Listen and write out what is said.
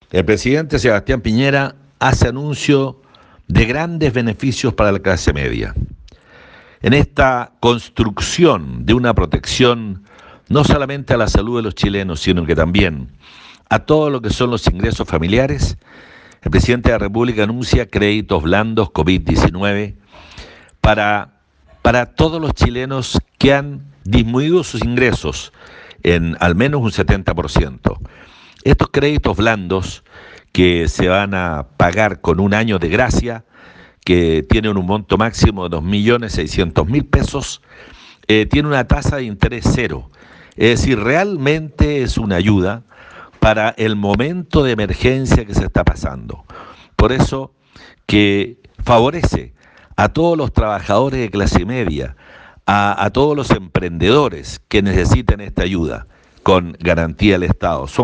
El presidente Sebastián Piñera hace anuncio de grandes beneficios para la clase media. En esta construcción de una protección no solamente a la salud de los chilenos, sino que también a todo lo que son los ingresos familiares, el presidente de la República anuncia créditos blandos COVID-19 para todos los chilenos que han disminuido sus ingresos en al menos un 70%. Estos créditos blandos que se van a pagar con un año de gracia, que tienen un monto máximo de 2.600.000 pesos, tiene una tasa de interés cero. Es decir, realmente es una ayuda para el momento de emergencia que se está pasando. Por eso que favorece a todos los trabajadores de clase media, a todos los emprendedores que necesiten esta ayuda con garantía del Estado.